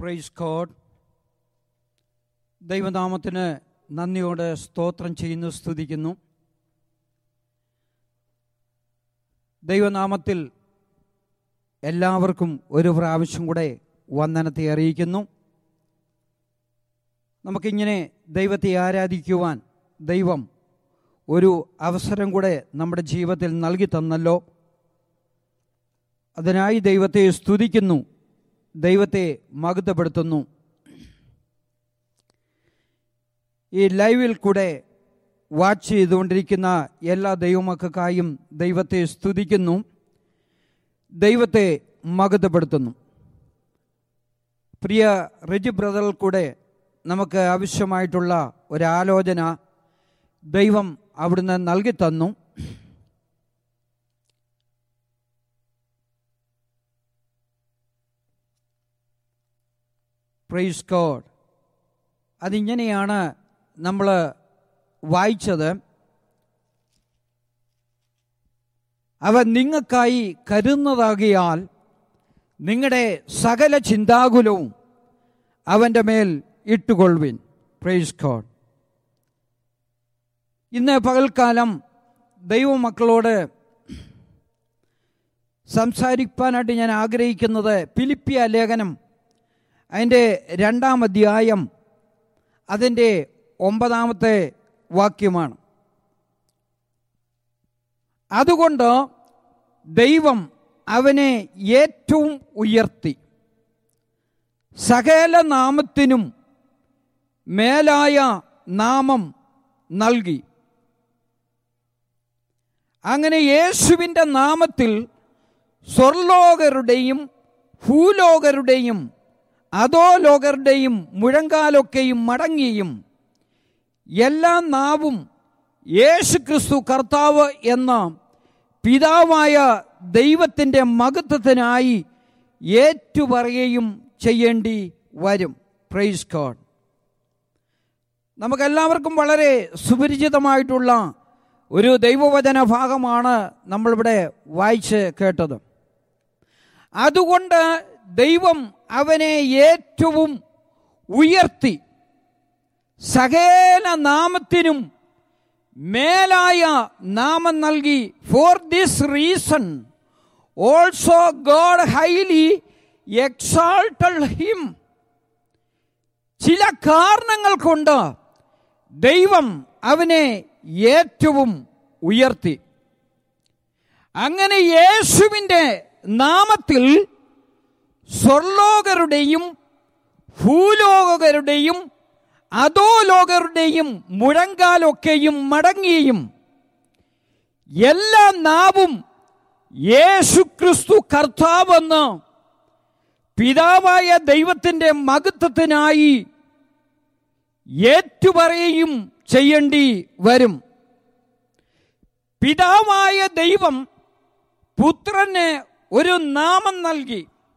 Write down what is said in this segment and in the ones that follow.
Praise God. ദൈവനാമത്തിന് നന്ദിയോടെ സ്തോത്രം ചെയ്യുന്നു, സ്തുതിക്കുന്നു. ദൈവനാമത്തിൽ എല്ലാവർക്കും ഒരു പ്രാവശ്യം കൂടെ വന്ദനത്തെ അറിയിക്കുന്നു. നമുക്കിങ്ങനെ ദൈവത്തെ ആരാധിക്കുവാൻ ദൈവം ഒരു അവസരം കൂടെ നമ്മുടെ ജീവിതത്തിൽ നൽകി തന്നല്ലോ. അതിനായി ദൈവത്തെ സ്തുതിക്കുന്നു, ദൈവത്തെ മഹത്വപ്പെടുത്തുന്നു. ഈ ലൈവിൽ കൂടെ വാച്ച് ചെയ്തുകൊണ്ടിരിക്കുന്ന എല്ലാ ദൈവമക്കൾക്കായും ദൈവത്തെ സ്തുതിക്കുന്നു, ദൈവത്തെ മഹത്വപ്പെടുത്തുന്നു. പ്രിയ റെജി ബ്രദറിൽ കൂടെ നമുക്ക് ആവശ്യമായിട്ടുള്ള ഒരാലോചന ദൈവം അവിടുന്ന് നൽകി തന്നു. Praise God. അതിങ്ങനെയാണ് നമ്മൾ വായിച്ചത്. അവൻ നിങ്ങൾക്കായി കരുതുന്നതാകിയാൽ നിങ്ങളുടെ സകല ചിന്താകുലവും അവൻ്റെ മേൽ ഇട്ടുകൊള്ളുവിൻ. Praise God. ഇന്ന് പകൽക്കാലം ദൈവമക്കളോട് സംസാരിക്കാനായിട്ട് ഞാൻ ആഗ്രഹിക്കുന്നത് ഫിലിപ്പിയ ലേഖനം അതിൻ്റെ 2-ാം അധ്യായം അതിൻ്റെ 9-ാമത്തെ വാക്യമാണ്. അതുകൊണ്ട് ദൈവം അവനെ ഏറ്റവും ഉയർത്തി സകല നാമത്തിനും മേലായ നാമം നൽകി. അങ്ങനെ യേശുവിൻ്റെ നാമത്തിൽ സ്വർലോകരുടെയും ഭൂലോകരുടെയും അധോലോകരുടെയും മുഴങ്കാലൊക്കെയും മടങ്ങിയും എല്ലാ നാവും യേശു ക്രിസ്തു കർത്താവ് എന്ന പിതാവായ ദൈവത്തിൻ്റെ മഹത്വത്തിനായി ഏറ്റുപറയുകയും ചെയ്യേണ്ടി വരും. Praise God. നമുക്കെല്ലാവർക്കും വളരെ സുപരിചിതമായിട്ടുള്ള ഒരു ദൈവവചന ഭാഗമാണ് നമ്മളിവിടെ വായിച്ച് കേട്ടത്. അതുകൊണ്ട് ദൈവം അവനെ ഏറ്റവും ഉയർത്തി സകല നാമത്തിനും മേലായ നാമം നൽകി. For this reason also God highly exalted him. ചില കാരണങ്ങൾ കൊണ്ട് ദൈവം അവനെ ഏറ്റവും ഉയർത്തി. അങ്ങനെ യേശുവിൻ്റെ നാമത്തിൽ സ്വർലോകരുടെയും ഭൂലോകരുടെയും അധോലോകരുടെയും മുഴങ്കാലൊക്കെയും മടങ്ങിയും എല്ലാ നാവും യേശുക്രിസ്തു കർത്താവെന്ന് പിതാവായ ദൈവത്തിൻ്റെ മഹത്വത്തിനായി ഏറ്റുപറയുകയും ചെയ്യേണ്ടി വരും. പിതാവായ ദൈവം പുത്രന് ഒരു നാമം നൽകി.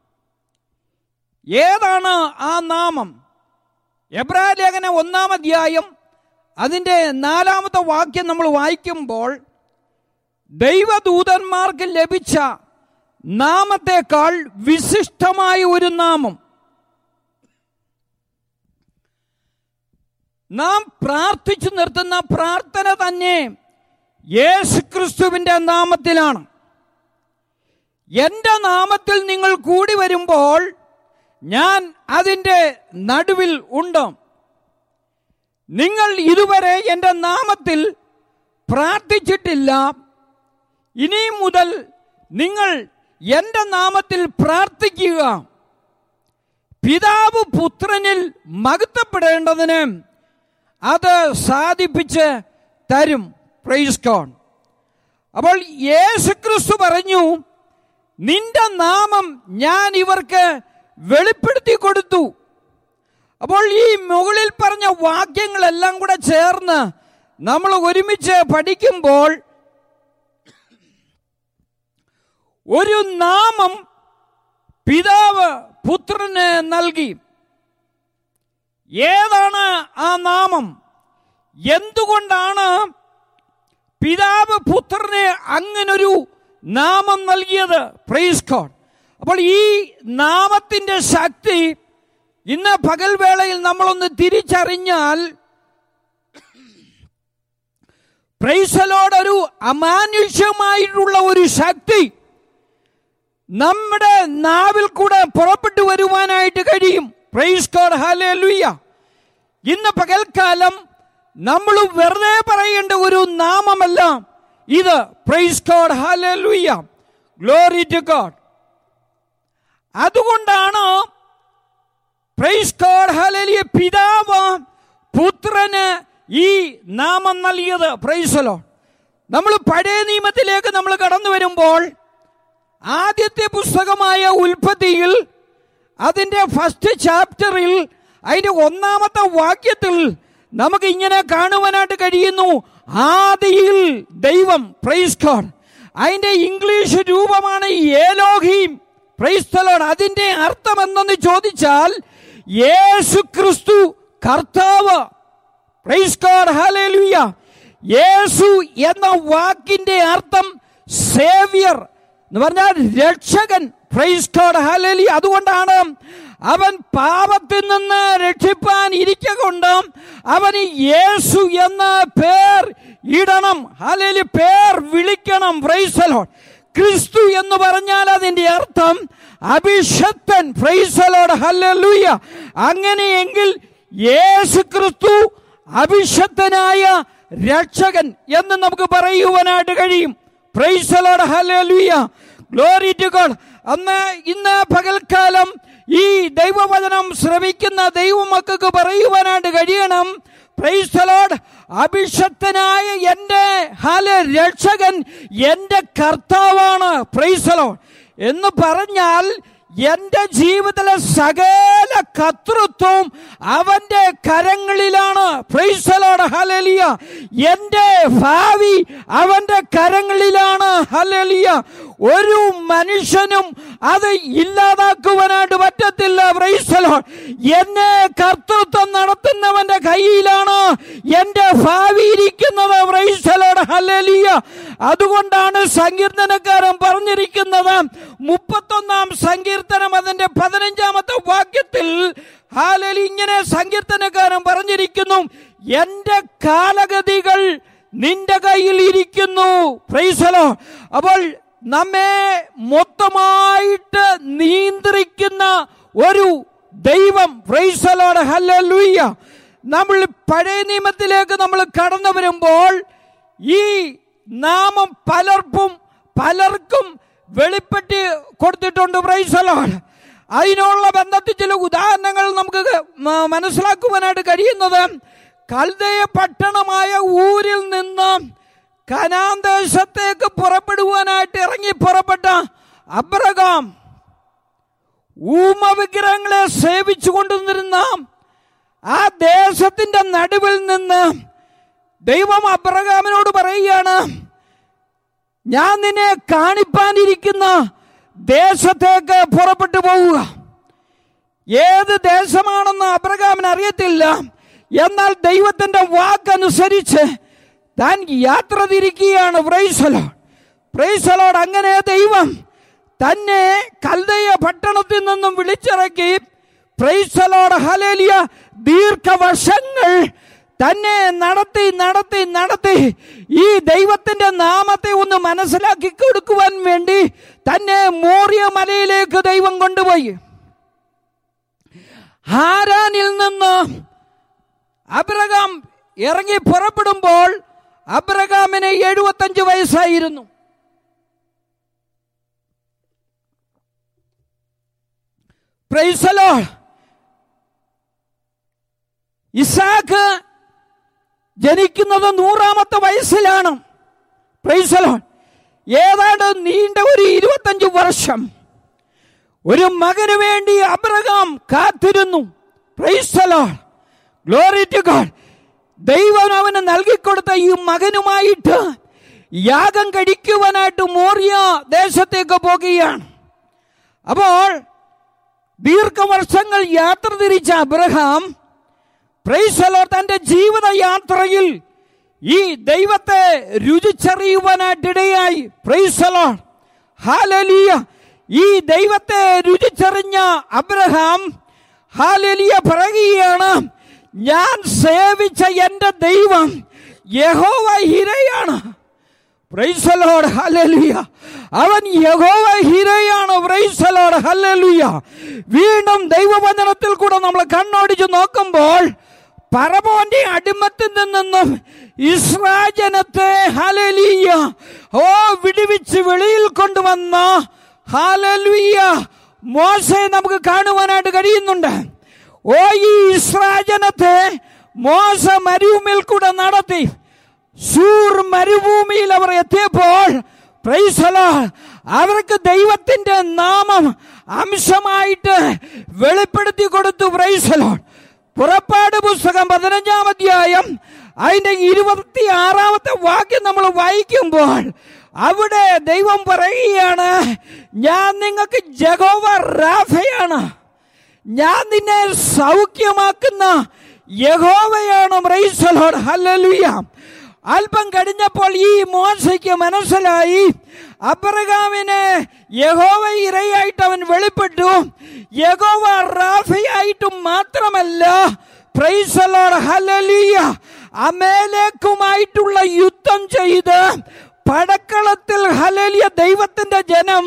ഏതാണ് ആ നാമം? എബ്രായ ലേഖനം 1-ാം അധ്യായം അതിൻ്റെ 4-ാമത്തെ വാക്യം നമ്മൾ വായിക്കുമ്പോൾ ദൈവദൂതന്മാർക്ക് ലഭിച്ച നാമത്തേക്കാൾ വിശിഷ്ടമായ ഒരു നാമം, നാം പ്രാർത്ഥിച്ചു നിർത്തുന്ന പ്രാർത്ഥന തന്നെ യേശുക്രിസ്തുവിൻ്റെ നാമത്തിലാണ്. എൻ്റെ നാമത്തിൽ നിങ്ങൾ കൂടി വരുമ്പോൾ ഞാൻ അതിൻ്റെ നടുവിൽ ഉണ്ട്. നിങ്ങൾ ഇതുവരെ എൻ്റെ നാമത്തിൽ പ്രാർത്ഥിച്ചിട്ടില്ല. ഇനി മുതൽ നിങ്ങൾ എൻ്റെ നാമത്തിൽ പ്രാർത്ഥിക്കുക. പിതാവ് പുത്രനിൽ മഹത്വപ്പെടേണ്ടതിന് അത് സാധിപ്പിച്ച് തരും. Praise God. അപ്പോൾ യേശുക്രിസ്തു പറഞ്ഞു, നിന്റെ നാമം ഞാൻ ഇവർക്ക് വെളിപ്പെടുത്തി കൊടുത്തു. അപ്പോൾ ഈ മുകളിൽ പറഞ്ഞ വാക്യങ്ങളെല്ലാം കൂടെ ചേർന്ന് നമ്മൾ ഒരുമിച്ച് പഠിക്കുമ്പോൾ ഒരു നാമം പിതാവ് പുത്രന് നൽകി. ഏതാണ് ആ നാമം? എന്തുകൊണ്ടാണ് പിതാവ് പുത്രന് അങ്ങനൊരു നാമം നൽകിയത്? Praise God. അപ്പോൾ ഈ നാമത്തിൻ്റെ ശക്തി ഇന്ന് പകൽവേളയിൽ നമ്മളൊന്ന് തിരിച്ചറിഞ്ഞാൽ, പ്രൈസ് ദി ലോർഡ്, ഒരു അമാനുഷ്യമായിട്ടുള്ള ഒരു ശക്തി നമ്മുടെ നാവിൽ കൂടെ പുറപ്പെട്ടു വരുവാനായിട്ട് കഴിയും. Praise God, hallelujah. ഇന്ന് പകൽക്കാലം നമ്മൾ വെറുതെ പറയേണ്ട ഒരു നാമമല്ല ഇത്. Praise God, hallelujah, glory to God. അതുകൊണ്ടാണ് പ്രൈസ് ഗോഡ്, ഹല്ലേലൂയ, പിതാവ് പുത്രന് ഈ നാമം നൽകിയത്. Praise the Lord. നമ്മൾ പഴയ നിയമത്തിലേക്ക് നമ്മൾ കടന്നു വരുമ്പോൾ, ആദ്യത്തെ പുസ്തകമായ ഉൽപ്പത്തിയിൽ അതിന്റെ ഫസ്റ്റ് ചാപ്റ്ററിൽ അതിന്റെ 1-ാമത്തെ വാക്യത്തിൽ നമുക്ക് ഇങ്ങനെ കാണുവാനായിട്ട് കഴിയുന്നു, ആദിയിൽ ദൈവം. Praise God. അതിന്റെ ഇംഗ്ലീഷ് രൂപമാണ് ഏലോഹീം. Price the Lord. അതിന്റെ അർത്ഥം എന്തെന്ന് ചോദിച്ചാൽ, യേശു ക്രിസ്തു കർത്താവ്. Price God, hallelujah. യേശു എന്ന വാക്കിന്റെ അർത്ഥം സേവ്യർ എന്ന് പറഞ്ഞാൽ രക്ഷകൻ. Praise God, hallelujah. അതുകൊണ്ടാണ് അവൻ പാപത്തിൽ നിന്ന് രക്ഷിപ്പാൻ ഇരിക്കൊണ്ട് അവന് യേശു എന്ന പേർ ഇടണം. ഹല്ലേലൂയ, പേർ വിളിക്കണം. Praise the Lord. ക്രിസ്തു എന്ന് പറഞ്ഞാൽ അതിന്റെ അർത്ഥം അഭിഷക്തൻ. Praise the Lord, hallelujah. അങ്ങനെയെങ്കിൽ യേശു ക്രിസ്തു അഭിഷക്തനായ രക്ഷകൻ എന്ന് നമുക്ക് പറയുവാനായിട്ട് കഴിയും. Praise the Lord, hallelujah, glory to God. ഇന്ന് പകൽക്കാലം ഈ ദൈവവചനം ശ്രവിക്കുന്ന ദൈവമക്കൾക്ക് പറയുവാനായിട്ട് കഴിയണം, പ്രൈസ് ദി ലോർഡ്, അഭിഷക്തനായ എൻ്റെ രക്ഷകൻ എൻ്റെ കർത്താവാണ്. പ്രൈസ് ദി ലോർഡ് എന്ന് പറഞ്ഞാൽ എന്റെ ജീവിതത്തിലെ സകല കർത്തൃത്വം അവന്റെ കരങ്ങളിലാണ്. Praise the Lord, hallelujah. എന്റെ ഭാവി അവന്റെ കരങ്ങളിലാണ്. ഹല്ലേലൂയ. ഒരു മനുഷ്യനും അത് ഇല്ലാതാക്കുവാനായിട്ട് പറ്റത്തില്ല. Praise the Lord. എന്നെ കർത്തൃത്വം നടത്തുന്നവന്റെ കയ്യിലാണ് എന്റെ ഭാവി ഇരിക്കുന്നത്. Praise the Lord, hallelujah. അതുകൊണ്ടാണ് സങ്കീർത്തനക്കാരൻ പറഞ്ഞിരിക്കുന്നത്, 31-ാം സങ്കീർത്തനം അതിന്റെ 15-ാമത്തെ വാക്യത്തിൽ ഹല്ലേലൂയ ഇങ്ങനെ സങ്കീർത്തനക്കാരൻ പറഞ്ഞിരിക്കുന്നു, എന്റെ കാലഗതികൾ നിന്റെ കയ്യിൽ ഇരിക്കുന്നു. Praise the Lord. അപ്പോൾ നമ്മെ മൊത്തമായിട്ട് നിയന്ത്രിക്കുന്ന ഒരു ദൈവം. Praise the Lord, hallelujah. നമ്മൾ പഴയ നിയമത്തിലേക്ക് നമ്മൾ കടന്നു വരുമ്പോൾ ഈ നാമം പലർക്കും വെളിപ്പെട്ട് കൊടുത്തിട്ടുണ്ട്. Praise the Lord. അതിനുള്ള ബന്ധത്തിൽ ചില ഉദാഹരണങ്ങൾ നമുക്ക് മനസ്സിലാക്കുവാനായിട്ട് കഴിയുന്നത്, കൽദയ പട്ടണമായ ഊരിൽ നിന്ന് കനാൻ ദേശത്തേക്ക് പുറപ്പെടുവാനായിട്ട് പുറപ്പെട്ട അബ്രഹാം ഊമവിഗ്രഹങ്ങളെ സേവിച്ചു കൊണ്ടുവന്നിരുന്ന ആ ദേശത്തിന്റെ നടുവിൽ നിന്ന് ദൈവം അബ്രഹാമിനോട് പറയുകയാണ്, ഞാൻ നിന്നെ കാണിപ്പാനിരിക്കുന്ന ദേശത്തേക്ക് പുറപ്പെട്ടു പോവുക. ഏത് ദേശമാണെന്ന് അബ്രഹാമിന് അറിയത്തില്ല. എന്നാൽ ദൈവത്തിന്റെ വാക്കനുസരിച്ച് താൻ യാത്ര തിരിക്കുകയാണ്. Praise the Lord, praise the Lord. അങ്ങനെ ദൈവം തന്നെ കൽദയ പട്ടണത്തിൽ നിന്നും വിളിച്ചിറക്കി. Praise the Lord, hallelujah. ദീർഘവർഷങ്ങൾ തന്നെ നടത്തി ഈ ദൈവത്തിന്റെ നാമത്തെ ഒന്ന് മനസ്സിലാക്കി കൊടുക്കുവാൻ വേണ്ടി തന്നെ മോറിയ മലയിലേക്ക് ദൈവം കൊണ്ടുപോയി. ഹാരാനിൽ നിന്ന് അബ്രഹാം ഇറങ്ങി പുറപ്പെടുമ്പോൾ അബ്രഹാമിന് 75 വയസ്സായിരുന്നു. Price the Lord. ഇസാക്ക് ജനിക്കുന്നത് 100-ാമത്തെ വയസ്സിലാണ്. Praise the Lord. ഏതാണ്ട് നീണ്ട ഒരു 25 വർഷം ഒരു മകന് വേണ്ടി അബ്രഹാം കാത്തിരുന്നു. Praise the Lord, glory to God. ദൈവം അവന് നൽകിക്കൊടുത്ത ഈ മകനുമായിട്ട് യാഗം കഴിക്കുവാനായിട്ട് മോറിയ ദേശത്തേക്ക് പോകുകയാണ്. അപ്പോൾ ദീർഘവർഷങ്ങൾ യാത്ര തിരിച്ച അബ്രഹാം, പ്രൈസ് ദി ലോർഡ്, തന്റെ ജീവിതയാത്രയിൽ ഈ ദൈവത്തെ രുചിച്ചറിയുവാനായിട്ടിടയായി. Praise the Lord, hallelujah. ഈ ദൈവത്തെ രുചിച്ചറിഞ്ഞ അബ്രഹാം ഹല്ലേലൂയ പറയുകയാണ്, ഞാൻ സേവിച്ച എന്റെ ദൈവം യഹോവ ഹിരയാണ്. Praise the Lord. ഹല്ലേലൂയ. അവൻ യഹോവ ഹിരയാണ്. Praise the Lord. ഹല്ലേലൂയ. വീണ്ടും ദൈവവചനത്തിൽ കൂടെ നമ്മൾ കണ്ണോടിച്ച് നോക്കുമ്പോൾ ഫറവോന്റെ അടിമത്തിൽ നിന്നും ഇസ്രായേൽ ജനത്തെ ഹല്ലേലൂയ വിടുവിച്ച് വെളിയിൽ കൊണ്ടുവന്ന ഹല്ലേലൂയ മോശയെ നമുക്ക് കാണുവാനായിട്ട് കഴിയുന്നുണ്ട്. ഈ ഇസ്രായേൽ ജനത്തെ മോശ മരുഭൂമിയിൽ കൂടെ നടത്തി. ശൂർ മരുഭൂമിയിൽ അവർ എത്തിയപ്പോൾ പ്രൈസ് ദി ലോർഡ് അവർക്ക് ദൈവത്തിന്റെ നാമം അംശമായിട്ട് വെളിപ്പെടുത്തി കൊടുത്തു. Praise the Lord. പുറപ്പാട് പുസ്തകം 15-ാം അധ്യായം അതിന്റെ 26-ാമത്തെ വാക്യം നമ്മൾ വായിക്കുമ്പോൾ അവിടെ ദൈവം പറയുകയാണ്, ഞാൻ നിങ്ങൾക്ക് യഹോവ റാഫയാണ്, ഞാൻ നിന്നെ സൗഖ്യമാക്കുന്ന യഹോവയാണ്. Praise the Lord. ഹല്ലേലൂയ. അല്പം കഴിഞ്ഞപ്പോൾ ഈ മോശയ്ക്ക് മനസ്സിലായി, അബ്രഹാമിന് യഹോവ ഇരയായിട്ട് അവൻ വെളിപ്പെട്ടു, യഹോവ റാഫയായിട്ടും മാത്രമല്ല പ്രൈസ് ദി ലോർഡ് ഹല്ലേലൂയ അമേലേക്കുമായിട്ടുള്ള യുദ്ധം ചെയ്ത് പടക്കളത്തിൽ ഹല്ലേലൂയ ദൈവത്തിന്റെ ജനം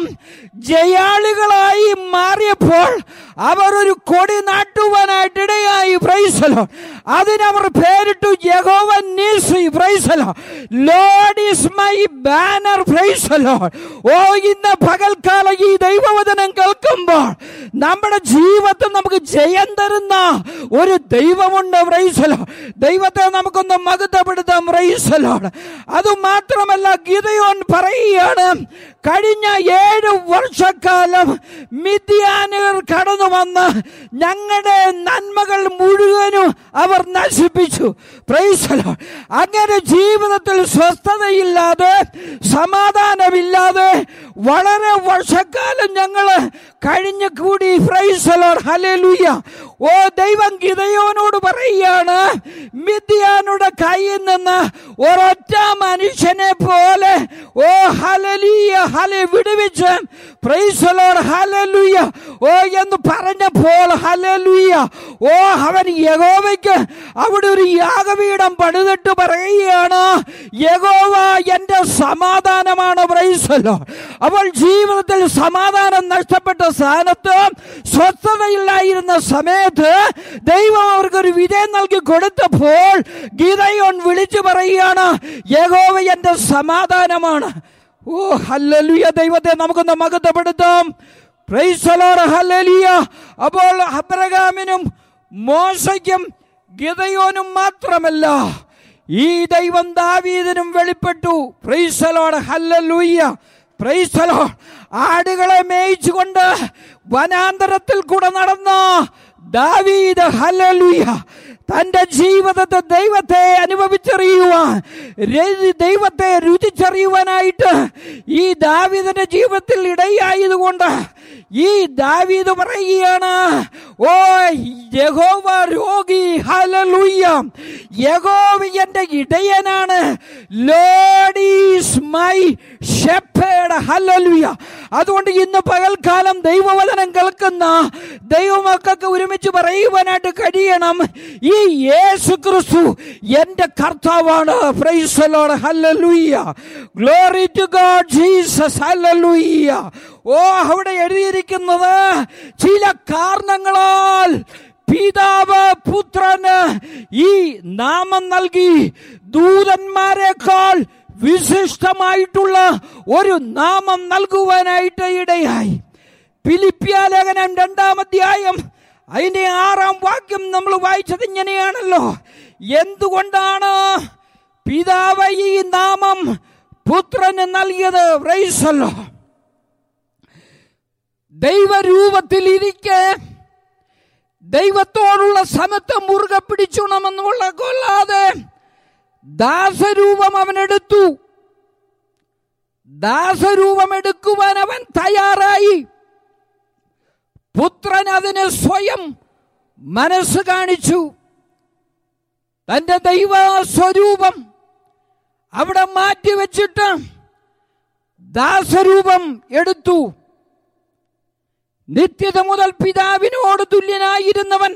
ജയാളികളായി മാറിയപ്പോൾ അവർ ഒരു കൊടി നാട്ടുവാനായിട്ട് ഇടയായി. Praise the Lord. അതിനവർ പേരിട്ടു യഹോവ നീസി. Praise the Lord. Lord is my banner. Praise the Lord. ഇന്ന് പകൽക്കാലം ഈ ദൈവവചനം കേൾക്കുമ്പോൾ നമ്മുടെ ജീവിതത്തിൽ നമുക്ക് ജയം തരുന്ന ഒരു ദൈവമുണ്ട്. Praise the Lord. ദൈവത്തെ നമുക്കൊന്ന് മഹത്വപ്പെടുത്താം. Praise the Lord. അതുമാത്രമല്ല, ഗിദെയോൻ പറയുകയാണ്, കഴിഞ്ഞ 7 വർഷക്കാലം മിദ്യാനിയർ കടന്നു വന്ന് ഞങ്ങളുടെ നന്മകൾ മുഴുവനും അവർ നശിപ്പിച്ചു. Praise the Lord. അങ്ങനെ ജീവിതത്തിൽ സ്വസ്ഥതയില്ലാതെ സമാധാനമില്ലാതെ വളരെ വർഷക്കാലം ഞങ്ങൾ കഴിഞ്ഞു കൂടി. Praise the Lord. ഹല്ലേലൂയ. ദൈവം ഗിദെയോനോട് പറയുകയാണ്, മിദ്യാനുടെ കയ്യിൽ നിന്ന് ഒരൊറ്റ മനുഷ്യനെ പോലെ ഹല്ലേലൂയ വിടുവിച്ച് പ്രൈസ് ദി ലോർഡ് ഹല്ലേലൂയ എന്ന് പറഞ്ഞപ്പോൾ ഹല്ലേലൂയ അവൻ യഹോവയ്ക്ക് അവിടെ ഒരു യാഗപീഠം പണിതിട്ട് പറയുകയാണ്, യഹോവ എന്റെ സമാധാനമാണ്. Praise the Lord. അപ്പോൾ ജീവിതത്തിൽ സമാധാനം നഷ്ടപ്പെട്ട സ്ഥാനത്ത്, സ്വസ്ഥതയില്ലായിരുന്ന സമയത്ത് ദൈവം അവർക്കൊരു വിജയം നൽകി കൊടുത്തപ്പോൾ ഗിദെയോൻ വിളിച്ചു പറയുകയാണ്, യഹോവ എന്റെ സമാധാനമാണ്. ഹല്ലേലൂയ. ദൈവത്തെ നമുക്കൊന്ന് മഹത്വപ്പെടുത്താം. Praise the Lord. ഹല്ലേലൂയ. അപ്പോൾ അബ്രഹാമിനും മോശയ്ക്കും ഗിദെയോനും മാത്രമല്ല, ഈ ദൈവം ദാവീദിനും വെളിപ്പെട്ടു. Praise the Lord. Hallelujah. Praise the Lord. ആടുകളെ മേയിച്ചുകൊണ്ട് വനാന്തരത്തിൽ കൂടെ നടന്ന ദാവീദ് ഹല്ലേലൂയ തന്റെ ജീവിതത്തെ ദൈവത്തെ അനുഭവിച്ചറിയുവാൻ, ദൈവത്തെ രുചിച്ചറിയുവാനായിട്ട് ഈ ദാവീദിന്റെ ജീവിതത്തിൽ ഇടയായതുകൊണ്ട് ഈ ദാവീദ് പറയുകയാണ്, യഹോവ രോഗി. ഹല്ലേലൂയ. യഹോവ എന്റെ ഇടയനാണ്. Lord is my shepherd. Hallelujah. അതുകൊണ്ട് ഇന്ന് പകൽക്കാലം ദൈവവചനം കേൾക്കുന്ന ദൈവമക്കൾക്ക് ഒരുമിച്ച് പറയുവാനായിട്ട് കഴിയണം, ഈ യേശു ക്രിസ്തു എന്റെ കർത്താവാണ്. Praise the Lord. Hallelujah. Glory to God Jesus. Hallelujah. അവിടെ എഴുതിയിരിക്കുന്നത്, ചില കാരണങ്ങളാൽ പിതാവ് പുത്രന് ഈ നാമം നൽകി, ദൂതന്മാരെക്കാൾ വിശിഷ്ടമായിട്ടുള്ള ഒരു നാമം നൽകുവാനായിട്ട് ഇടയായി. ഫിലിപ്പിയ ലേഖനം 2-ാം അധ്യായം അതിന്റെ 6-ാം വാക്യം നമ്മൾ വായിച്ചത് ഇങ്ങനെയാണല്ലോ, എന്തുകൊണ്ടാണ് പിതാവ് ഈ നാമം പുത്രന് നൽകിയത്? Praise the Lord. ദൈവരൂപത്തിൽ ഇരിക്കെ ദൈവത്തോടുള്ള സമത്വം മുറുകെ പിടിച്ചുണമെന്നുള്ള കൊല്ലാതെ ദാസരൂപം അവനെടുത്തു. ദാസരൂപം എടുക്കുവാൻ അവൻ തയ്യാറായി. പുത്രൻ അതിന് സ്വയം മനസ്സ് കാണിച്ചു. തന്റെ ദൈവ സ്വരൂപം അവിടെ മാറ്റിവെച്ചിട്ട് ദാസരൂപം എടുത്തു. നിത്യത മുതൽ പിതാവിനോട് തുല്യനായിരുന്നവൻ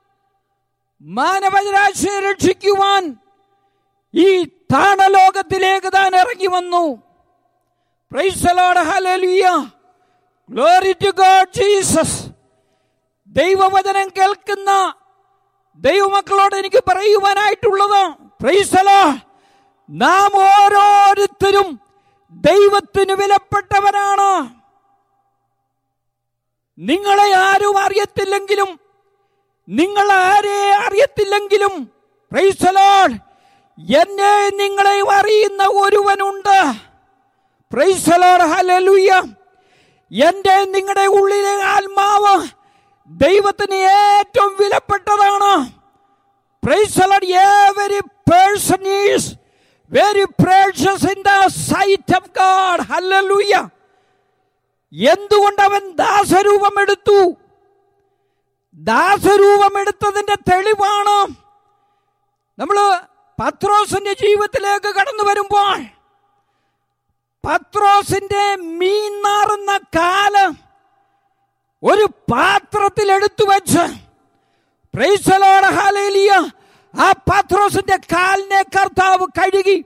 മാനവരാശിയെ രക്ഷിക്കുവാൻ ഈ താണലോകത്തിലേക്ക് താൻ ഇറങ്ങി വന്നു. Praise the Lord, hallelujah, glory to God Jesus. ദൈവവചനം കേൾക്കുന്ന ദൈവമക്കളോട് എനിക്ക് പറയുവാനായിട്ടുള്ളത്, പ്രൈസ് ദി ലോർഡ്, നാം ഓരോരുത്തരും ദൈവത്തിന് വിലപ്പെട്ടവരാണ്. നിങ്ങളെ ആരും അറിയത്തില്ലെങ്കിലും, നിങ്ങൾ ആരെ അറിയത്തില്ലെങ്കിലും, പ്രൈസ് ദി ലോർഡ്, എന്നെ നിങ്ങളെയും അറിയുന്ന ഒരുവനുണ്ട്. Praise the Lord, hallelujah. എന്റെ നിങ്ങളുടെ ഉള്ളിലെ ആത്മാവ് ദൈവത്തിന് ഏറ്റവും വിലപ്പെട്ടതാണ്. Praise the Lord. Every person is very precious in the sight of God. Hallelujah. എന്തുകൊണ്ട് അവൻ ദാസരൂപമെടുത്തു? ദാസരൂപമെടുത്തതിന്റെ തെളിവാണ് നമ്മൾ പത്രോസിന്റെ ജീവിതത്തിലേക്ക് കടന്നു വരുമ്പോൾ, പത്രോസിന്റെ മീൻ നാറുന്ന കാല് ഒരു പാത്രത്തിൽ എടുത്തു വെച്ച്, പ്രൈസ് ദി ലോർഡ്, ഹല്ലേലൂയ, ആ പത്രോസിന്റെ കാലിനെ കർത്താവ് കഴുകി.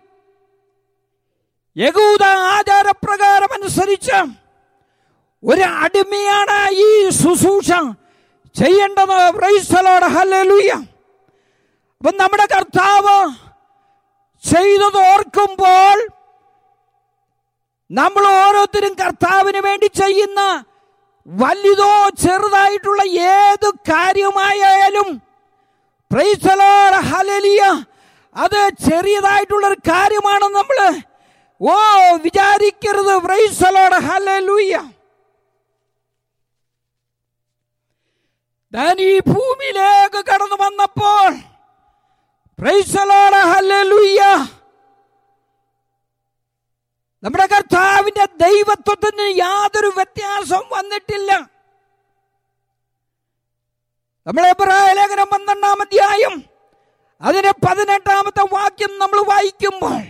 യഹൂദ ആചാരപ്രകാരം അനുസരിച്ച് ഒരു അടിമയാണ് ഈ ശുശ്രൂഷ ചെയ്യേണ്ടത്. Praise the Lord, hallelujah. അപ്പം നമ്മുടെ കർത്താവ് ചെയ്തത് ഓർക്കുമ്പോൾ നമ്മൾ ഓരോരുത്തരും കർത്താവിന് വേണ്ടി ചെയ്യുന്ന വലുതോ ചെറുതായിട്ടുള്ള ഏത് കാര്യമായാലും, പ്രൈസ് ദി ലോർഡ്, ഹല്ലേലൂയ, അത് ചെറിയതായിട്ടുള്ളൊരു കാര്യമാണെന്ന് നമ്മൾ വിചാരിക്കരുത്. Praise the Lord, hallelujah. താൻ ഈ ഭൂമിയിലേക്ക് കടന്നു വന്നപ്പോൾ, പ്രൈസ് ദി ലോർഡ്, ഹല്ലേലൂയ, നമ്മുടെ കർത്താവിന്റെ ദൈവത്വത്തിന് യാതൊരു വ്യത്യാസവും വന്നിട്ടില്ല. നമ്മൾ എബ്രായ ലേഖനം 12-ാം അധ്യായം അതിന്റെ 18-ാമത്തെ വാക്യം നമ്മൾ വായിക്കുമ്പോൾ,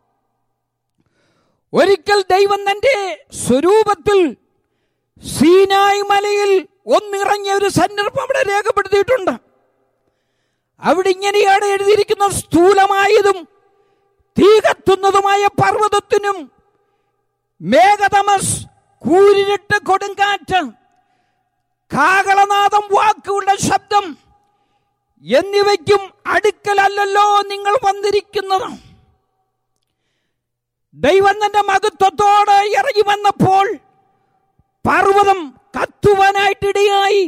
ഒരിക്കൽ ദൈവം തന്റെ സ്വരൂപത്തിൽ സീനായി മലയിൽ ഒന്നിറങ്ങിയ ഒരു സന്ദർഭം അവിടെ രേഖപ്പെടുത്തിയിട്ടുണ്ട്. അവിടെ ഇങ്ങനെയാണ് എഴുതിയിരിക്കുന്നത്: സ്ഥൂലമായതും തീ കത്തുന്നതുമായ പർവ്വതത്തിനും മേഘതമസ്, കൂരിരുട്ട്, കൊടുങ്കാറ്റ്, കാഹളനാദം, വാക്കുകളുടെ ശബ്ദം എന്നിവയ്ക്കും അടുക്കലല്ലോ നിങ്ങൾ വന്നിരിക്കുന്നത്. ദൈവം തന്റെ മഹത്വത്തോടെ ഇറങ്ങി വന്നപ്പോൾ പർവ്വതം കത്തുവാനായിട്ടിടയായി.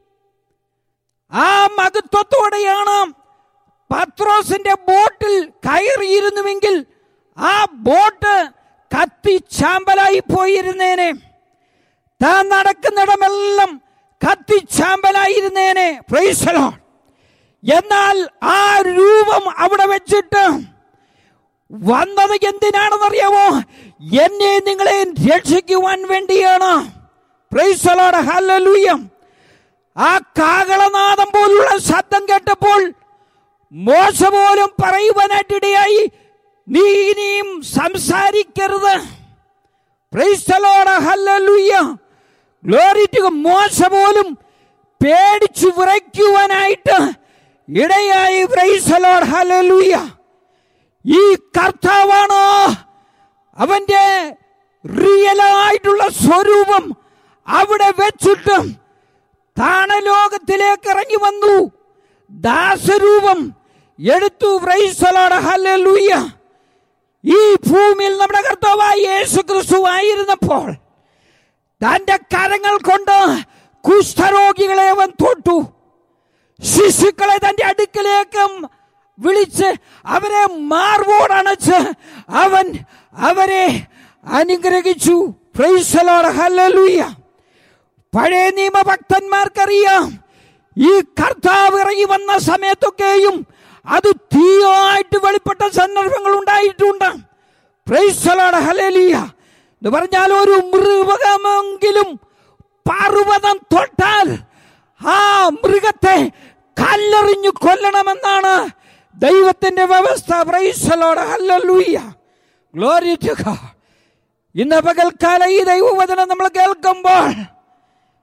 ആ മഹത്വത്തോടെയാണ് പത്രോസിന്റെ ബോട്ടിൽ കയറിയിരുന്നുവെങ്കിൽ ആ ബോട്ട് കത്തിച്ചാമ്പലായി പോയിരുന്നേനെ. താൻ നടക്കുന്നിടമെല്ലാം കത്തിച്ചാമ്പലായിരുന്നേനെ. Praise the Lord. എന്നാൽ ആ രൂപം അവിടെ വെച്ചിട്ട് വന്നത് എന്തിനാണെന്നറിയാമോ? എന്നെ നിങ്ങളെ രക്ഷിക്കുവാൻ വേണ്ടിയാണ്. Praise the Lord, hallelujah. ആ കാഹളനാദം പോലുള്ള ശബ്ദം കേട്ടപ്പോൾ മോശ പോലും പറയുവാനായിട്ടിടയായി, നീ ഇനിയും സംസാരിക്കരുത്. Praise the Lord, hallelujah, glory to God. മോശ പോലും പേടിച്ചു വിറയ്ക്കുവാനായിട്ട് ഇടയായി. Praise the Lord, hallelujah. ഈ കർത്താവാണ്, അവന്റെ റിയലായിട്ടുള്ള സ്വരൂപം അവിടെ വെച്ചിട്ട് താണലോകത്തിലേക്ക് ഇറങ്ങി വന്നു. ദാസരൂപം എടുത്തു. Praise the Lord, hallelujah. ഈ ഭൂമിയിൽ നമ്മുടെ കർത്താവായ യേശു ക്രിസ്തു ആയിരുന്നപ്പോൾ തന്റെ കരങ്ങൾ കൊണ്ട് കുഷ്ഠരോഗികളെ അവൻ തൊട്ടു. ശിശുക്കളെ തന്റെ അടുക്കലേക്ക് വിളിച്ച് അവരെ മാർവോടണച്ച് അവൻ അവരെ അനുഗ്രഹിച്ചു. Praise the Lord, hallelujah. പഴയ നിയമഭക്തന്മാർക്കറിയാം, ഈ കർത്താവ് ഇറങ്ങി വന്ന സമയത്തൊക്കെയും അത് തീയായിട്ട് വെളിപ്പെട്ട സന്ദർഭങ്ങൾ ഉണ്ടായിട്ടുണ്ട്. Praise the Lord, hallelujah. എന്ന് പറഞ്ഞാൽ ഒരു മൃഗമെങ്കിലും പർവ്വതം തൊട്ടാൽ ആ മൃഗത്തെ കല്ലെറിഞ്ഞു കൊല്ലണമെന്നാണ് ദൈവത്തിന്റെ വ്യവസ്ഥ. Praise the Lord, hallelujah, glory to God. ഇന്ന് പകൽക്കാലം ഈ ദൈവവചനം നമ്മൾ കേൾക്കുമ്പോൾ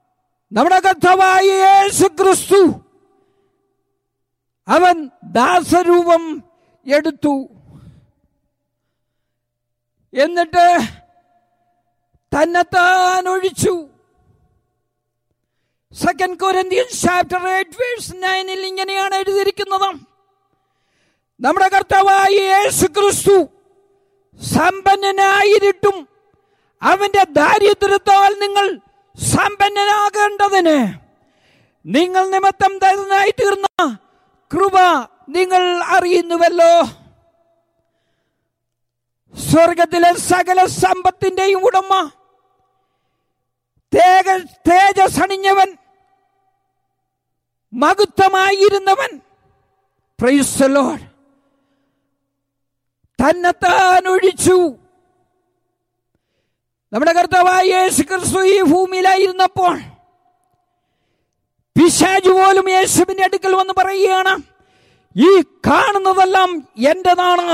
നമ്മുടെ കർത്താവായ യേശു ക്രിസ്തു അവൻ ദാസരൂപം എടുത്തു. എന്നിട്ട് തന്നെത്താൻ ഒഴിച്ചു. 2 Corinthians chapter 8 verse 9 ഇങ്ങനെയാണ് എഴുതിയിരിക്കുന്നത്: നമ്മുടെ കർത്താവായ യേശു ക്രിസ്തു സമ്പന്നനായിരിട്ടും അവന്റെ ദാരിദ്ര്യത്താൽ നിങ്ങൾ സമ്പന്നനാകേണ്ടതിന് നിങ്ങൾ നിമിത്തം ദരിദ്രനായി തീർന്ന കൃപ നിങ്ങൾ അറിയുന്നുവല്ലോ. സ്വർഗത്തിലെ സകല സമ്പത്തിന്റെയും ഉടമ, തേജസ്സണിഞ്ഞവൻ, മഹത്വമായിരുന്നവൻ, പ്രൈസ് ദി ലോർഡ്, തന്നെത്താൻ ഒഴിച്ചു. നമ്മുടെ കർത്താവായ യേശു ക്രിസ്തു ഈ ഭൂമിയിലായിരുന്നപ്പോൾ പിശാച് പോലും യേശുവിന്റെ അടുക്കൽ വന്ന് പറയുകയാണ്, ഈ കാണുന്നതെല്ലാം എന്റേതാണ്,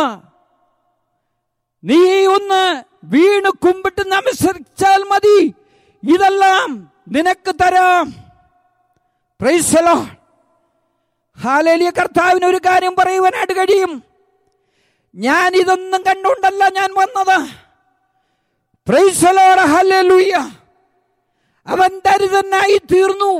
നീ ഒന്ന് വീണ് കുമ്പിട്ട് നമസ്കരിച്ചാൽ മതി, ഇതെല്ലാം നിനക്ക് തരാം. Praise the Lord. ഹല്ലേലൂയ. കർത്താവിന് ഒരു കാര്യം പറയുവാനായിട്ട് കഴിയും, ഞാൻ ഇതൊന്നും കണ്ടുകൊണ്ടല്ല ഞാൻ വന്നത്. Praise the Lord. ഹല്ലേലൂയ. അവൻ ദരിദ്രനായി തീർന്നു.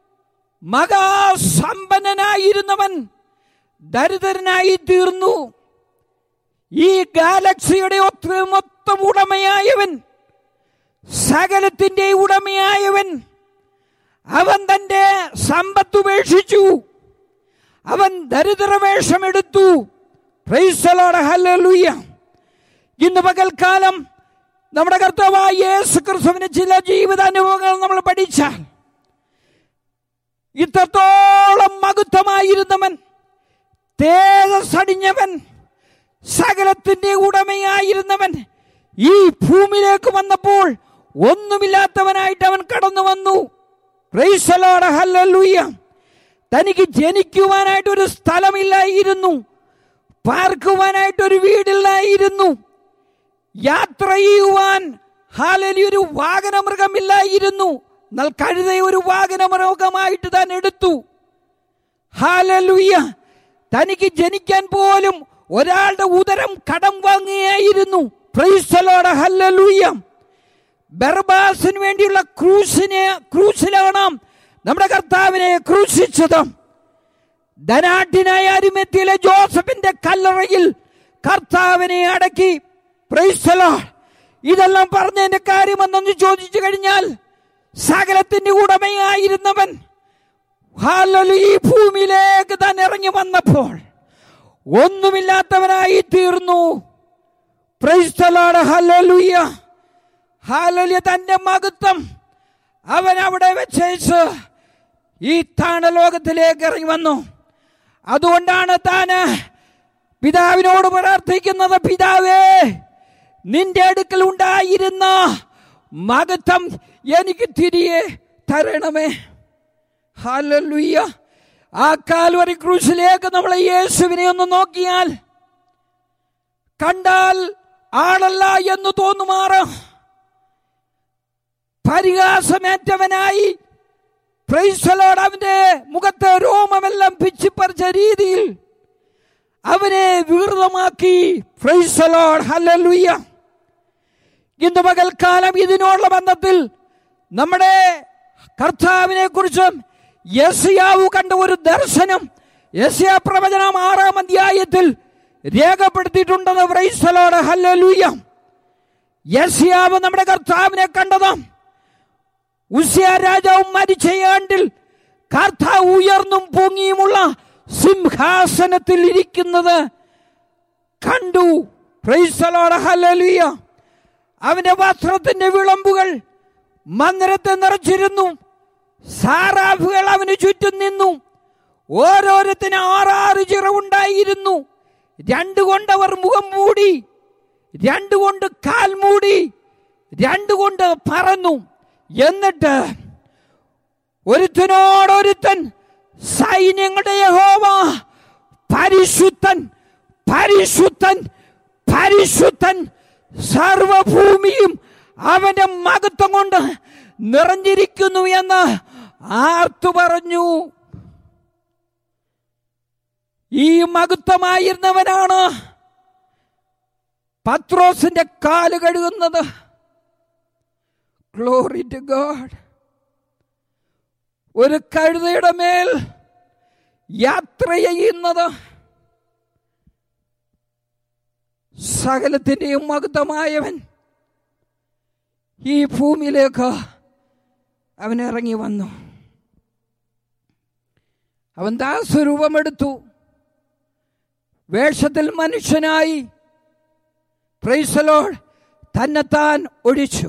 മഹാസമ്പന്നനായിരുന്നവൻ ദരിദ്രനായി തീർന്നു. ഈ ഗാലക്സിയുടെ മൊത്തം ഉടമയായവൻ, സകലത്തിന്റെ ഉടമയായവൻ, അവൻ തന്റെ സമ്പത്ത് ഉപേക്ഷിച്ചു. അവൻ ദരിദ്രവേഷമെടുത്തു. Praise the Lord. ഹല്ലേലൂയ. ഇന്ന് പകൽക്കാലം നമ്മുടെ കർത്താവായ യേശു ക്രിസ്തുവിന്റെ ചില ജീവിതാനുഭവങ്ങൾ നമ്മൾ പഠിച്ചാൽ, ഇത്രത്തോളം മഹത്വമായിരുന്നവൻ, തേജസ്സണിഞ്ഞവൻ, സകലത്തിന്റെ ഉടമയായിരുന്നവൻ ഈ ഭൂമിയിലേക്ക് വന്നപ്പോൾ ഒന്നുമില്ലാത്തവനായിട്ട് അവൻ കടന്നു വന്നു. Praise the Lord. ഹല്ലേലൂയ. തനിക്ക് ജനിക്കുവാനായിട്ടൊരു സ്ഥലമില്ലായിരുന്നു, പാർക്കുവാനായിട്ടൊരു വീടില്ലായിരുന്നു, യാത്ര ചെയ്യുവാൻ ഹല്ലേലൂയ ഒരു വാഹനമൃഗമില്ലായിരുന്നു. എന്നാൽ കഴുതയെ ഒരു വാഹനമൃഗമായിട്ട് താൻ എടുത്തു. ഹല്ലേലൂയ. തനിക്ക് ജനിക്കാൻ പോലും ഒരാളുടെ ഉദരം കടം വാങ്ങുകയായിരുന്നു. Praise the Lord. ഹല്ലേലൂയ. ബർബാസിന് വേണ്ടിയുള്ള ക്രൂശിലാണ് നമ്മുടെ കർത്താവിനെ ക്രൂശിച്ചത്. ധനാഢ്യനായ അരിമത്യയിലെ ജോസഫിന്റെ കല്ലറയിൽ കർത്താവിനെ അടക്കി. Praise the Lord. ഇതെല്ലാം പറഞ്ഞതിന്റെ കാര്യം എന്തെന്ന് ചോദിച്ചു കഴിഞ്ഞാൽ, സകലത്തിന്റെ ഉടമയായിരുന്നവൻ ഹല്ലേലൂയ ഈ ഭൂമിയിലേക്ക് താൻ ഇറങ്ങി വന്നപ്പോൾ ഒന്നുമില്ലാത്തവനായി തീർന്നു. Praise the Lord. Hallelujah. Hallelujah. തന്റെ മഹത്വം അവൻ അവിടെ വെച്ചേച്ച് ഈ താണലോകത്തിലേക്ക് ഇറങ്ങി വന്നു. അതുകൊണ്ടാണ് താന് പിതാവിനോട് പ്രാർത്ഥിക്കുന്നത്, പിതാവേ, നിന്റെ അടുക്കൽ ഉണ്ടായിരുന്ന മഹത്വം എനിക്ക് തിരികെ തരണമേ. ഹല്ലേലൂയ. ആ കാൽവരി ക്രൂശിലേക്ക് നമ്മൾ യേശുവിനെ ഒന്ന് നോക്കിയാൽ കണ്ടാൽ ആളല്ല എന്ന് തോന്നുമാറ് പരിഹാസമേറ്റവനായി, പ്രൈസ് ദി ലോർഡ്, അവന്റെ മുഖത്തെ രോമമെല്ലാം പിച്ചിപ്പറിച്ച രീതിയിൽ അവനെ വികൃതമാക്കി. Praise the Lord. ഹല്ലേലൂയ. ഇന്ന് പകൽക്കാലം ഇതിനോടുള്ള ബന്ധത്തിൽ നമ്മുടെ കർത്താവിനെ കുറിച്ച് യെശയ്യാവ് കണ്ട ഒരു ദർശനം യെശയ്യാ പ്രവചനം 6-ാം അധ്യായത്തിൽ രേഖപ്പെടുത്തിയിട്ടുണ്ടെന്ന്. Praise the Lord. ഹല്ലേലൂയ. യെശയ്യാവ് നമ്മുടെ കർത്താവിനെ കണ്ടത് ഉസ്സിയ രാജാവ് മരിച്ച ആണ്ടിൽ കർത്താവ് ഉയർന്നും പൊങ്ങിയുമുള്ള സിംഹാസനത്തിൽ ഇരിക്കുന്നത് കണ്ടു. Praise the Lord. ഹല്ലേലൂയ. അവന്റെ വസ്ത്രത്തിന്റെ വിളമ്പുകൾ മന്ദിരത്തെ നിറച്ചിരുന്നു. സാറാഫുകൾ അവന് ചുറ്റും നിന്നു. ഓരോരുത്തരും 6 ചിറവുണ്ടായിരുന്നു. 2 കൊണ്ട് അവർ മുഖം മൂടി, 2 കൊണ്ട് കാൽ മൂടി, 2 കൊണ്ട് പറന്നു. എന്നിട്ട് ഒരുത്തനോടൊരുത്തൻ, സൈന്യങ്ങളുടെ യഹോവ പരിശുദ്ധൻ, പരിശുദ്ധൻ, പരിശുദ്ധൻ, സർവഭൂമിയും അവന്റെ മഹത്വം കൊണ്ട് നിറഞ്ഞിരിക്കുന്നു എന്ന് ആർത്തു പറഞ്ഞു, ഈ മഹത്വമായിരുന്നവനാണ് പത്രോസിന്റെ കാല് കഴുകുന്നത്. Glory to God. ഒരു കഴുതയുടെ മേൽ യാത്ര ചെയ്യുന്നത് സകലത്തിന്റെയും മഹത്വമായവൻ ഈ ഭൂമിയിലേക്ക് അവൻ ഇറങ്ങി വന്നു. അവൻ ദാസരൂപമെടുത്തു, വേഷത്തിൽ മനുഷ്യനായി, പ്രൈസ് ദി ലോർഡ്, തന്നെത്താൻ ഒഴിച്ചു.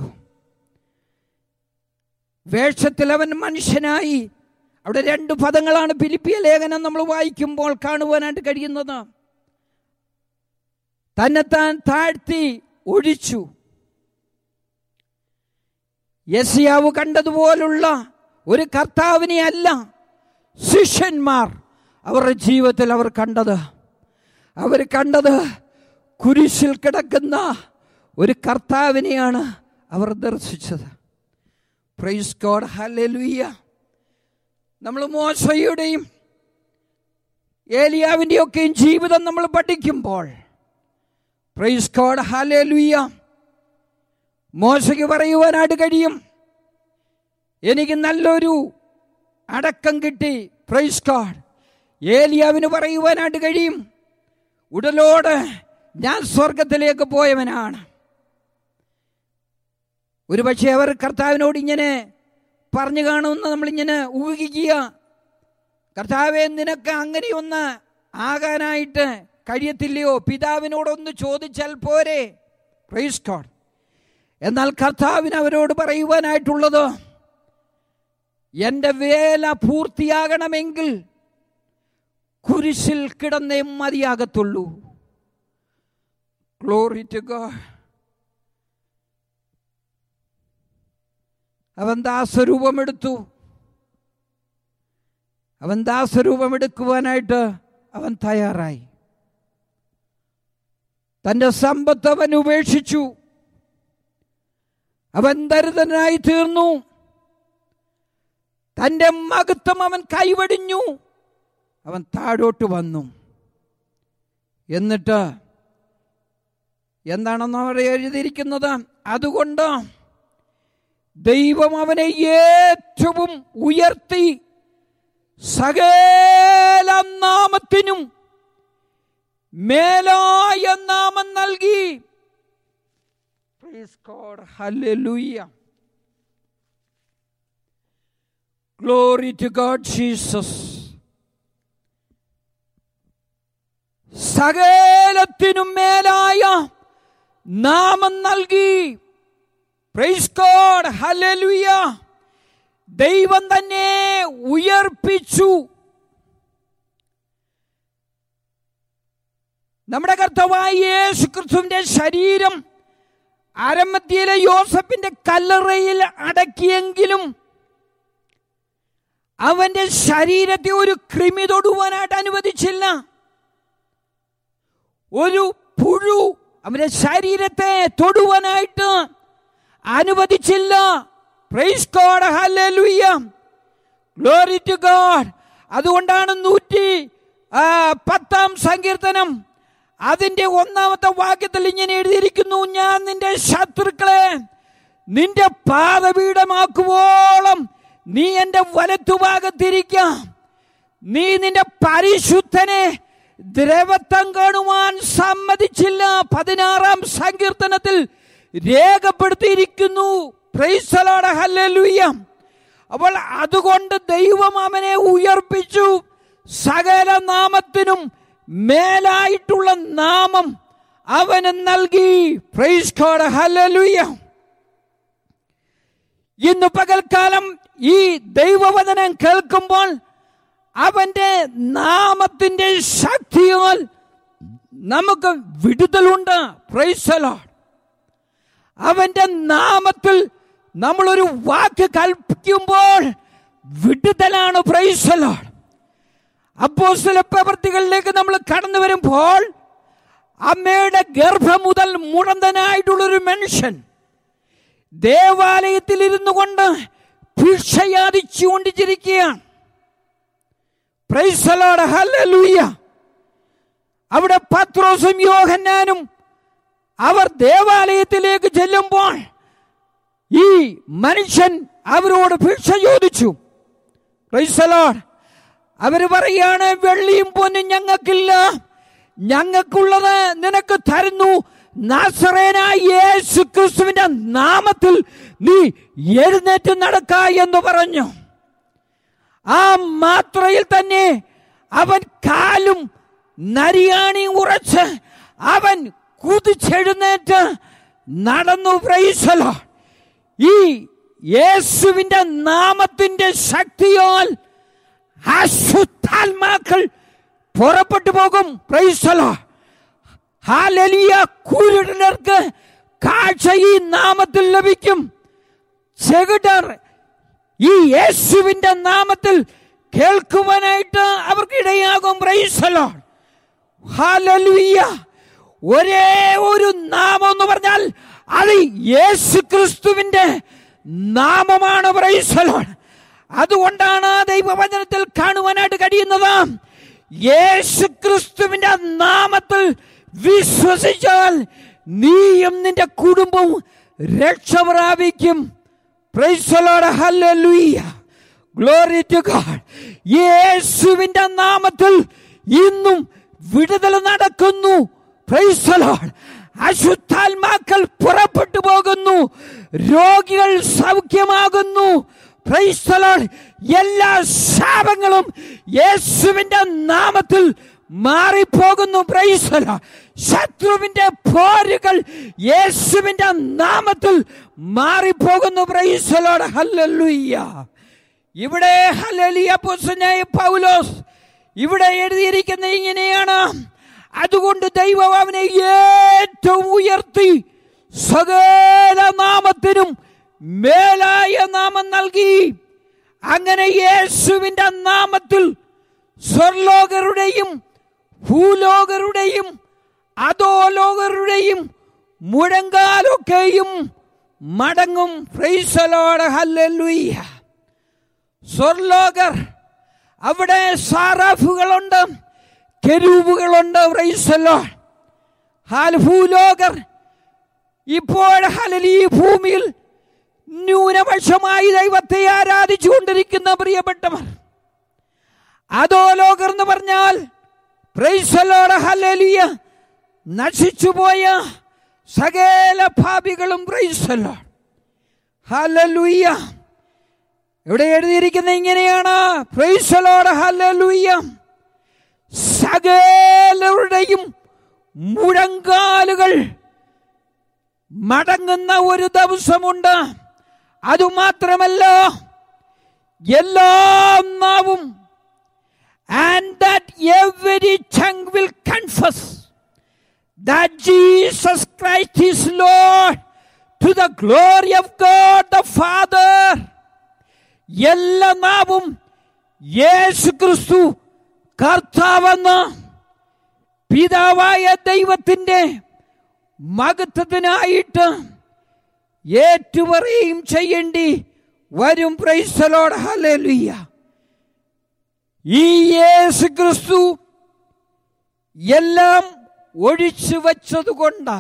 വേഷത്തിൽ അവൻ മനുഷ്യനായി. അവിടെ 2 പദങ്ങളാണ് ഫിലിപ്പിയ ലേഖനം നമ്മൾ വായിക്കുമ്പോൾ കാണുവാനായിട്ട് കഴിയുന്നത്. തന്നെത്താൻ താഴ്ത്തി ഒഴിച്ചു. യെശയ്യാവ് കണ്ടതുപോലുള്ള ഒരു കർത്താവിനെ അല്ല ശിഷ്യന്മാർ അവരുടെ ജീവിതത്തിൽ അവർ കണ്ടത് കുരിശിൽ കിടക്കുന്ന ഒരു കർത്താവിനെയാണ് അവർ ദർശിച്ചത്. Praise God, hallelujah. നമ്മൾ മോശയുടെയും ഏലിയാവിൻ്റെ ഒക്കെയും ജീവിതം നമ്മൾ പഠിക്കുമ്പോൾ, പ്രൈസ് ഗോഡ്, ഹല്ലേലൂയ, മോശയ്ക്ക് പറയുവാനായിട്ട് കഴിയും, എനിക്ക് നല്ലൊരു അടക്കം കിട്ടി. Praise God. ഏലിയാവിന് പറയുവാനായിട്ട് കഴിയും, ഉടലോട് ഞാൻ സ്വർഗത്തിലേക്ക് പോയവനാണ്. ഒരുപക്ഷെ അവർ കർത്താവിനോട് ഇങ്ങനെ പറഞ്ഞു കാണുമെന്ന് നമ്മളിങ്ങനെ ഊഹിക്കുക, കർത്താവേ, നിനക്ക് അങ്ങനെയൊന്ന് ആകാനായിട്ട് കഴിയത്തില്ലയോ? പിതാവിനോടൊന്ന് ചോദിച്ചാൽ പോരെ? Praise God. എന്നാൽ കർത്താവിന് അവരോട് പറയുവാനായിട്ടുള്ളത്, എൻ്റെ വേല പൂർത്തിയാകണമെങ്കിൽ കുരിശിൽ കിടന്നേ മതിയാകത്തുള്ളൂ. Glory to God. അവൻ ദാസരൂപമെടുക്കുവാനായിട്ട് അവൻ തയ്യാറായി. തൻ്റെ സമ്പത്ത് അവൻ ഉപേക്ഷിച്ചു. അവൻ ദരിദ്രനായി തീർന്നു. തൻ്റെ മഹത്വം അവൻ കൈവടിഞ്ഞു. അവൻ താഴോട്ട് വന്നു. എന്നിട്ട് എന്താണെന്ന് അവർ എഴുതിയിരിക്കുന്നത്? അതുകൊണ്ട് ദൈവം അവനെ ഏറ്റവും ഉയർത്തി സകല നാമത്തിനും മേലായ നാമം നൽകി. Praise God, hallelujah. Glory to God Jesus. സകലത്തിനും മേലായ നാമം നൽകി. Praise God, hallelujah. ദൈവം തന്നെ ഉയർപ്പിച്ചു. നമ്മുടെ കർത്താവായ യേശുക്രിസ്തുവിന്റെ ശരീരം അരമത്തിയിലെ യോസഫിന്റെ കല്ലറയിൽ അടക്കിയെങ്കിലും അവന്റെ ശരീരത്തെ ഒരു കൃമി തൊടുവാനായിട്ട് അനുവദിച്ചില്ല. ഒരു പുഴു അവന്റെ ശരീരത്തെ തൊടുവാനായിട്ട് അനുവദിച്ചില്ല. Praise God, hallelujah, glory to God. അതുകൊണ്ടാണ് 110 സങ്കീർത്തനം അതിന്റെ 1-ാമത്തെ വാക്യത്തിൽ ഇങ്ങനെ എഴുതിയിരിക്കുന്നു, ഞാൻ നിന്റെ ശത്രുക്കളെ നിന്റെ പാദപീഠമാക്കുവോളം നീ എന്റെ വലത്തുഭാഗത്തിരിക്കാം. നീ നിന്റെ പരിശുദ്ധനെ ദ്രവത്വം കാണുവാൻ സമ്മതിച്ചില്ല. 16-ാം സങ്കീർത്തനത്തിൽ രേഖപ്പെടുത്തിയിരിക്കുന്നു. Praise the Lord, hallelujah. അപ്പോൾ അതുകൊണ്ട് ദൈവം അവനെ ഉയർപ്പിച്ചു. സകല നാമത്തിനും മേലായിട്ടുള്ള നാമം അവന് നൽകി. Praise God, hallelujah. ഇന്ന് പകൽക്കാലം ഈ ദൈവവചനം കേൾക്കുമ്പോൾ അവന്റെ നാമത്തിന്റെ ശക്തിയാൽ നമുക്ക് വിടുതലുണ്ട്. Praise the Lord. അവന്റെ നാമത്തിൽ നമ്മളൊരു വാക്ക് കൽപ്പിക്കുമ്പോൾ വിടുതലാണ്. Praise the lord. അപ്പോസ്തല പ്രവൃത്തികളിലേക്ക് നമ്മൾ കടന്നു വരുമ്പോൾ അമ്മയുടെ ഗർഭം മുതൽ മുടന്തനായിട്ടുള്ളൊരു മനുഷ്യൻ ദേവാലയത്തിൽ ഇരുന്നു കൊണ്ട് ഭിക്ഷ യാചിച്ചുകൊണ്ടിരിക്കുകയാണ്. പ്രൈസ് ദി ലോർഡ്, ഹല്ലേലൂയ. അവിടെ പത്രോസും യോഹന്നാനും അവർ ദേവാലയത്തിലേക്ക് ചെല്ലുമ്പോൾ ഈ മനുഷ്യൻ അവരോട് ഭിക്ഷ ചോദിച്ചു. Praise the lord. അവര് പറയാണ്, വെള്ളിയും പൊന്നും ഞങ്ങൾക്കില്ല, ഞങ്ങൾക്കുള്ളത് നിനക്ക് തരുന്നു, നാസറേനായ യേശു ക്രിസ്തുവിന്റെ നാമത്തിൽ നീ എഴുന്നേറ്റ് നടക്ക എന്ന് പറഞ്ഞു. ആ മാത്രയിൽ തന്നെ അവൻ കാലും നരിയാണിയും ഉറച്ച് അവൻ കുതിച്ചെഴുന്നേറ്റ് നടന്നു. Praise the lord. ഈ യേശുവിന്റെ നാമത്തിന്റെ ശക്തിയാൽ അശുദ്ധാത്മാക്കൾ പുറപ്പെട്ടു പോകും. പ്രൈസ് ദി ലോർഡ്, ഹല്ലേലൂയ. കുരുടർക്ക് കാഴ്ച ഈ നാമത്തിൽ ലഭിക്കും. ചെകിടർ ഈ യേശുവിന്റെ നാമത്തിൽ കേൾക്കുവാനായിട്ട് അവർക്കിടയാകും. പ്രൈസ് ദി ലോർഡ്, ഹല്ലേലൂയ. ഒരേ ഒരു നാമം എന്ന് പറഞ്ഞാൽ അത് യേശു ക്രിസ്തുവിന്റെ നാമമാണ്. Praise the lord. അതുകൊണ്ടാണ് ദൈവവചനത്തിൽ കാണുവാനായിട്ട് കഴിയുന്നത്, യേശു ക്രിസ്തുവിന്റെ നാമത്തിൽ വിശ്വസിച്ചാൽ നീയും നിന്റെ കുടുംബവും രക്ഷ പ്രാപിക്കും. Praise the Lord, hallelujah, glory to God. യേശുവിന്റെ നാമത്തിൽ ഇന്നും വിടുതൽ നടക്കുന്നു. Price the Lord. അശുദ്ധാത്മാക്കൾ പുറപ്പെട്ടു പോകുന്നു, രോഗികൾ സൗഖ്യമാകുന്നു. Price the Lord. എല്ലാ ശാപങ്ങളും യേശുവിന്റെ നാമത്തിൽ മാറിപ്പോകുന്നു. Praise the Lord. ശത്രുവിന്റെ പോരുകൾ യേശുവിന്റെ നാമത്തിൽ മാറിപ്പോകുന്നു. പ്രൈസ് ദി ലോർഡ്, ഹല്ലേലൂയ. ഇവിടെ ഹല്ലേലൂയ അപ്പോസ്തലനായ പൗലോസ് ഇവിടെ എഴുതിയിരിക്കുന്നത് ഇങ്ങനെയാണ്, അതുകൊണ്ട് ദൈവം അവനെ ഏറ്റവും ഉയർത്തി സകല നാമത്തിനും മേലായ നാമം നൽകി. അങ്ങനെ യേശുവിന്റെ നാമത്തിൽ സ്വർലോകരുടെയും ഭൂലോകരുടെയും അധോലോകരുടെയും മുഴങ്കാലൊക്കെയും മടങ്ങും. പ്രൈസ് ദി ലോർഡ്, ഹല്ലേലൂയ. സ്വർലോകർ, അവിടെ സാറാഫുകളുണ്ട്, കെരൂബുകളുണ്ട്. Praise the lord. ഭൂലോകർ ഇപ്പോൾ ഹല്ലേലൂയ ഭൂമിയിൽ ന്യൂനപക്ഷമായി ദൈവത്തെ ആരാധിച്ചു കൊണ്ടിരിക്കുന്ന പ്രിയപ്പെട്ടവർ. അധോലോകർ എന്ന് പറഞ്ഞാൽ പ്രൈസ് ദി ലോർഡ്, ഹല്ലേലൂയ, നശിച്ചുപോയ സകല പാപികളും. പ്രൈസ് ദി ലോർഡ്, ഹല്ലേലൂയ. ഇവിടെ എഴുതിയിരിക്കുന്നത് ഇങ്ങനെയാണ്, പ്രൈസ് ദി ലോർഡ്, ഹല്ലേലൂയ, സകലരുടെയും മുഴങ്കാലുകൾ മടങ്ങുന്ന ഒരു ദിവസമുണ്ട്. അതുമാത്രമല്ല, എല്ലാ നാവും, and that every tongue will confess that Jesus Christ is Lord, to the glory of God the Father. എല്ലാ നാവും യേശു ക്രിസ്തു കർത്താവെന്ന് പിതാവായ ദൈവത്തിന്റെ മഹത്വത്തിനായിട്ട് ഏറ്റുപറയുകയും ചെയ്യേണ്ടി വരും. Praise the Lord, hallelujah. ഈ യേശു ക്രിസ്തു എല്ലാം ഒഴിച്ചു വച്ചതുകൊണ്ട്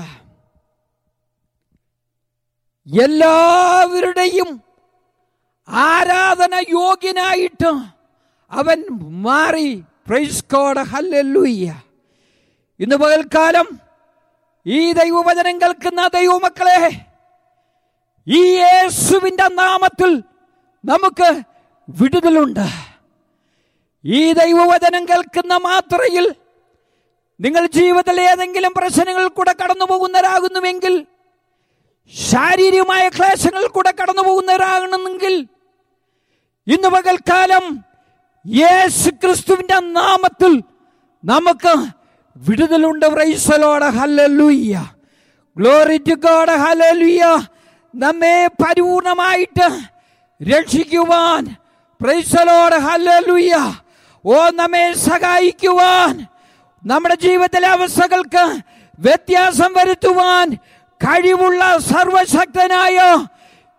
എല്ലാവരുടെയും ആരാധന യോഗ്യനായിട്ട് അവൻ മാറി. Praise God, hallelujah. ഇന്ന് പകൽക്കാലം ഈ ദൈവവചനം കേൾക്കുന്ന ദൈവമക്കളെ, ഈ യേശുവിന്റെ നാമത്തിൽ നമുക്ക് വിടുതലുണ്ട്. ഈ ദൈവവചനം കേൾക്കുന്ന മാത്രയിൽ നിങ്ങൾ ജീവിതത്തിൽ ഏതെങ്കിലും പ്രശ്നങ്ങളിൽ കൂടെ കടന്നു പോകുന്നവരാകുന്നുവെങ്കിൽ, ശാരീരികമായ ക്ലേശങ്ങളിൽ കൂടെ കടന്നു പോകുന്നവരാകണമെങ്കിൽ, ഇന്ന് പകൽക്കാലം യേശു ക്രിസ്തുവിന്റെ നാമത്തിൽ നമുക്ക് വിടുതലുണ്ട്. Praise the Lord, hallelujah, glory to God, ഹല്ലേലൂയ. നമ്മെ പരിപൂർണമായിട്ട് രക്ഷിക്കുവാൻ, പ്രൈസ് ദി ലോർഡ്, ഹല്ലേലൂയ, നമ്മെ സഹായിക്കുവാൻ, നമ്മുടെ ജീവിതത്തിലെ അവസ്ഥകൾക്ക് വ്യത്യാസം വരുത്തുവാൻ കഴിവുള്ള സർവശക്തനായ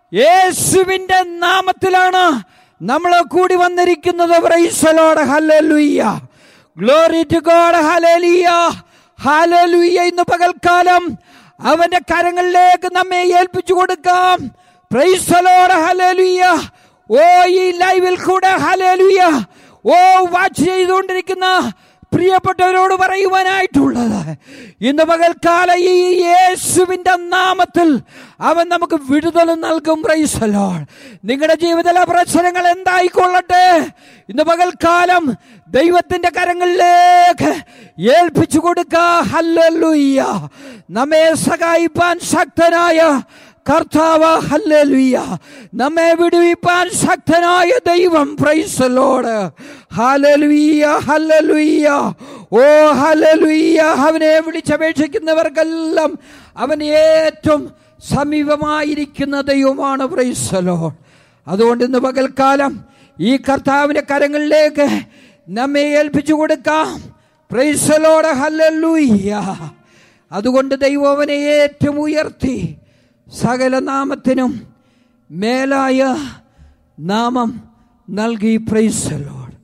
യേശുവിന്റെ നാമത്തിലാണ് നമ്മൾ കൂടി വന്നിരിക്കുന്നത്. Praise the Lord. Hallelujah. Glory to God. ഹല്ലേലൂയ. ഹല്ലേലൂയ. ഇന്ന് പകൽക്കാലം അവന്റെ കരങ്ങളിലേക്ക് നമ്മെ ഏൽപ്പിച്ചു കൊടുക്കാം. Praise the Lord. ഹല്ലേലൂയ. ഓ, ഈ ലൈവിൽ കൂടെ ഹല്ലേലൂയ വാച്ച് ചെയ്തുകൊണ്ടിരിക്കുന്ന പ്രിയപ്പെട്ടവരോട് പറയുവാനായിട്ടുള്ളത്, ഇന്ന് പകൽക്കാല ഈ യേശുവിന്റെ നാമത്തിൽ അവൻ നമുക്ക് വിടുതൽ നൽകും. Praise the lord. നിങ്ങളുടെ ജീവിതത്തിലെ പ്രശ്നങ്ങൾ എന്തായിക്കൊള്ളട്ടെ, ഇന്ന് പകൽക്കാലം ദൈവത്തിന്റെ കരങ്ങളിലേക്ക് ഏൽപ്പിച്ചു കൊടുക്കുക. ഹല്ലേലൂയ. നമ്മെ സഹായിപ്പാൻ ശക്തനായ കർത്താവ്, ഹല്ലേലൂയ, നമ്മെ വിടുവിപ്പാൻ ശക്തനായ ദൈവം. Praise the Lord. ഹല്ലേലൂയ. ഹല്ലേലൂയ. ഓ ഹല്ലേലൂയ. അവനെ വിളിച്ചപേക്ഷിക്കുന്നവർക്കെല്ലാം അവൻ ഏറ്റവും സമീപമായിരിക്കുന്ന ദൈവമാണ്. Praise the lord. അതുകൊണ്ട് ഇന്ന് പകൽക്കാലം ഈ കർത്താവിന്റെ കരങ്ങളിലേക്ക് നമ്മെ ഏൽപ്പിച്ചു കൊടുക്കാം. Praise the Lord. ഹല്ലേലൂയ. അതുകൊണ്ട് ദൈവം അവനെ ഏറ്റവും ഉയർത്തി സകല നാമത്തിനും മേലായ നാമം നൽകി. Praise the Lord.